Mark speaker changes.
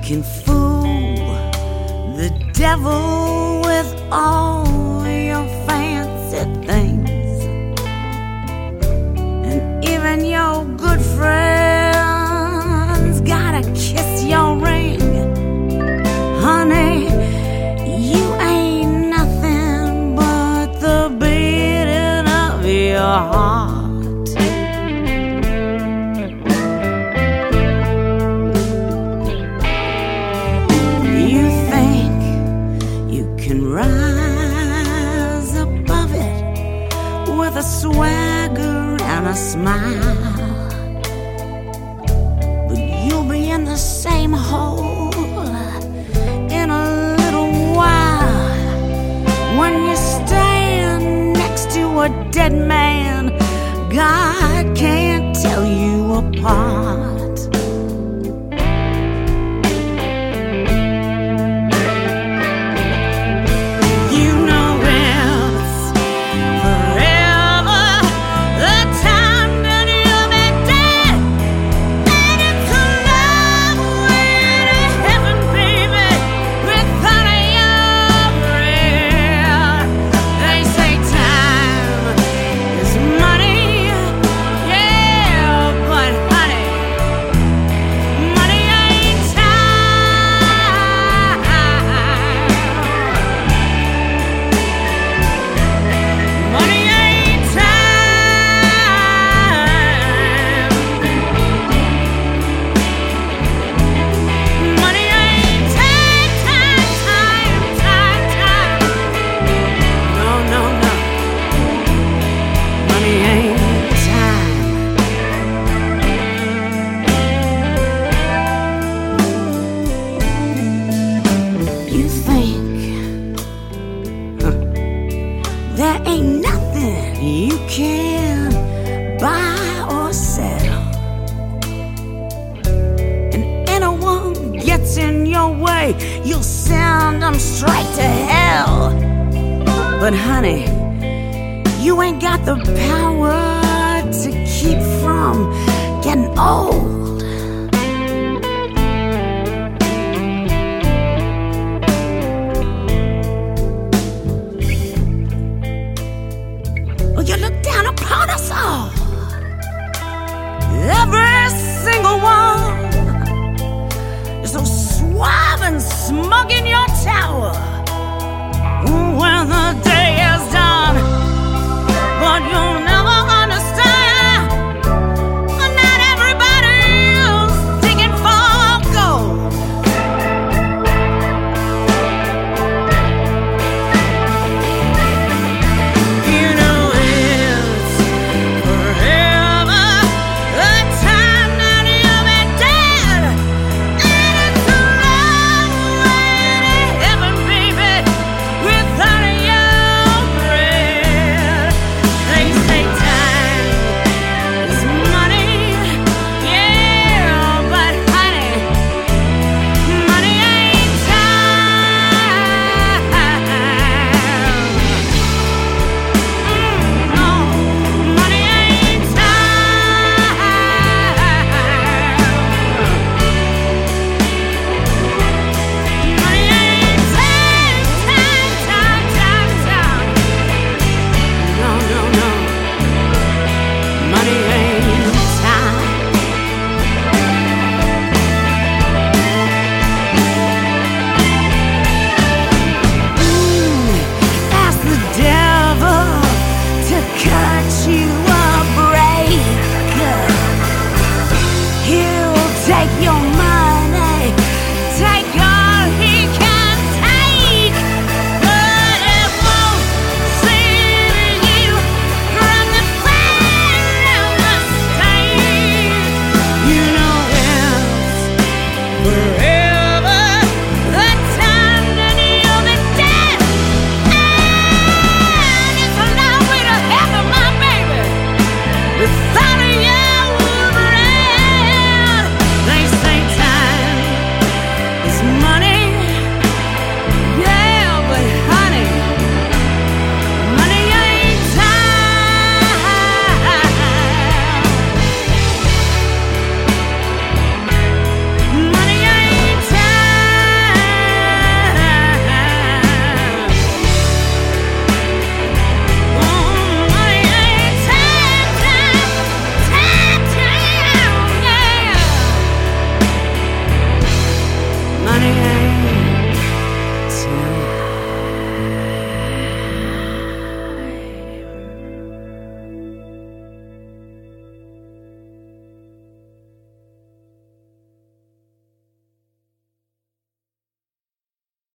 Speaker 1: can fool the devil with all your fancy things, and even your good friends gotta kiss your ring. Honey, you ain't nothing but the beating of your heart. You think you can rise above it with a swagger and a smile, but you'll be in the same hole in a little while when you stand next to a dead man. God can't tell you apart. There ain't nothing you can buy or sell, and anyone gets in your way, you'll send them straight to hell. But honey, you ain't got the power to keep from getting old. You look down upon us all, every single one is so suave and smug in your tower.